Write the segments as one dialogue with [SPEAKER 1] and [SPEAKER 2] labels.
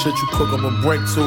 [SPEAKER 1] shit you cook up a brick to.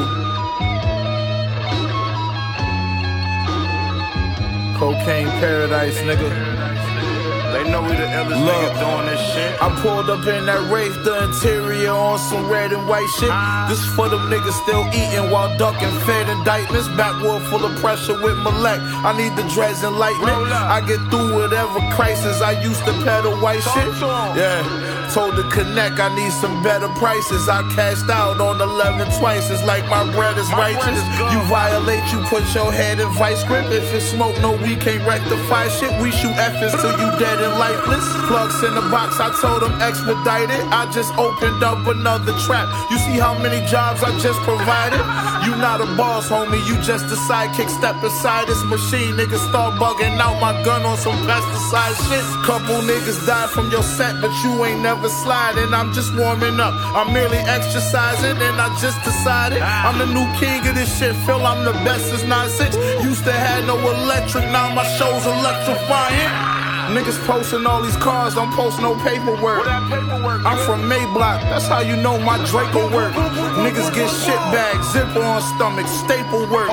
[SPEAKER 1] Cocaine paradise, nigga.
[SPEAKER 2] They know we the illest niggas doing this shit.
[SPEAKER 1] I pulled up in that Wraith, the interior on some red and white shit. This for them niggas still eating while ducking fed indictments. Backwood full of pressure with Malek. I need the dreads enlightenment. I get through whatever crisis. I used to peddle white shit. Yeah, told the connect I need some better prices. I cashed out on 11 twice. It's like my bread is righteous. You violate, you put your head in vice grip. If it's smoke, no, we can't rectify shit. We shoot F's till you dead and lifeless. Plugs in the box, I told them expedite it. I just opened up another trap. You see how many jobs I just provided? You not a boss, homie, you just a sidekick. Step aside this machine, niggas start bugging out my gun on some pesticide shit. Couple niggas died from your set, but you ain't never sliding. I'm just warming up, I'm merely exercising, and I just decided I'm the new king of this shit. Feel I'm the best since 9-6. Used to have no electric, now my show's electrifying. Niggas posting all these cars, don't post no paperwork. I'm from Mayblock, that's how you know my Draco work. Niggas get shit bags, zipper on stomach, staple work.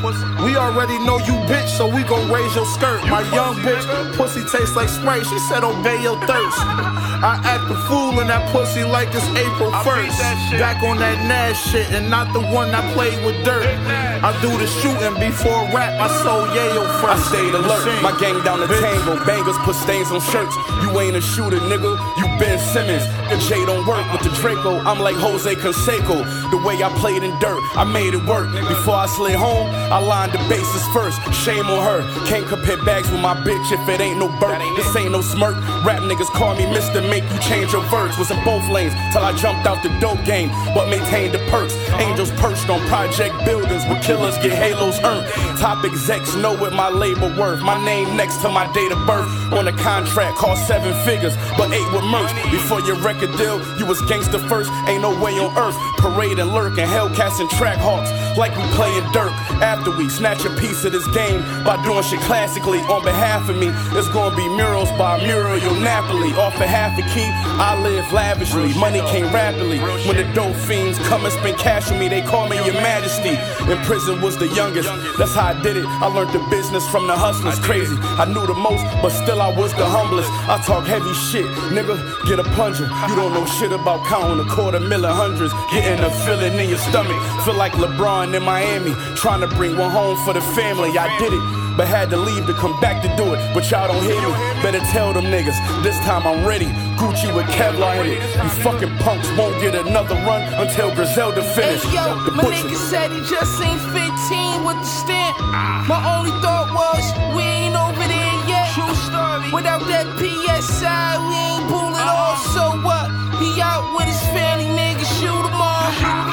[SPEAKER 1] We already know you bitch, so we gon' raise your skirt. My young bitch, pussy tastes like Sprite, she said obey your thirst. I act a fool in that pussy like it's April 1st. Back on that Nash shit and not the one that played with dirt. I do the shooting before rap, I sold Yayo first.
[SPEAKER 3] I stayed alert, my gang down the tango, bangers put stains on shirts. You ain't a shooter, nigga, you Ben Simmons. The J don't work with the Draco, I'm like Jose Canseco. The way I played in dirt, I made it work. Before I slid home, I lined the bases first. Shame on her, can't compare bags with my bitch if it ain't no Burt. This ain't no smirk, rap niggas call me Mr. Make you change your words. Was in both lanes till I jumped out the dope game, but maintained the perks. Angels perched on project buildings where killers get halos earned. Top execs know what my label worth. My name next to my date of birth. On a contract cost 7 figures, but 8 with merch. Before your record deal, you was gangster first. Ain't no way on earth. Parade and lurk and Hellcats and track hawks like we playing dirt. After we snatch a piece of this game by doing shit classically on behalf of me, it's gonna be murals by Muriel Napoli. Off a half a key, I live lavishly. Money came rapidly. When the dope fiends come and spend cash with me, they call me your majesty. In prison was the youngest, that's how I did it. I learned the business from the hustlers. Crazy, I knew the most, but still I was the humblest. I talk heavy shit, nigga, get a plunger. You don't know shit about counting $250,000 hundreds. Getting a feeling in your stomach. Feel like LeBron in Miami, trying to bring one home for the family. I did it, but had to leave to come back to do it. But y'all don't hear me, better tell them niggas, this time I'm ready. Gucci with Kevlar in it. You fucking punks won't get another run until Griselda finish.
[SPEAKER 4] Hey yo, my nigga said he just ain't 15 with the stamp. My only thought was, we ain't over there yet. True story. Without that PSI, we ain't pulling off. So what? He out with his family, nigga, shoot them all.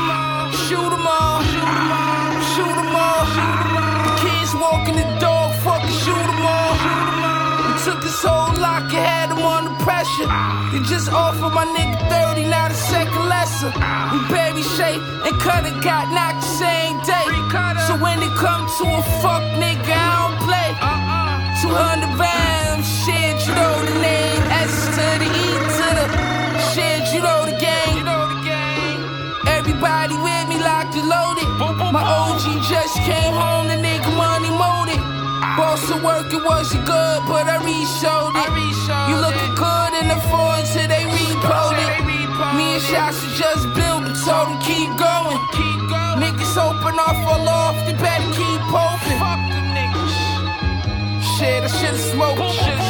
[SPEAKER 4] Shoot them all. Shoot them all. The kids walking the dog, fucking shoot them all. We took his whole locker, had him under pressure. They just offered my nigga 30, now the second lesson. We baby Shay and Cutter got knocked the same day. So when it come to a fuck nigga, I don't play. 200 rounds, shit, you know the name. S to the E to the shit, you know the game. Everybody with me locked and loaded. My OG just came home, the nigga money molded. Boss of work, it wasn't good, but I re-showed it. You looking good in the foreign till they repoed it. Me and Shasha just built and told them keep going. Niggas open off a loft, they better keep hoping. Shit, I should've smoked.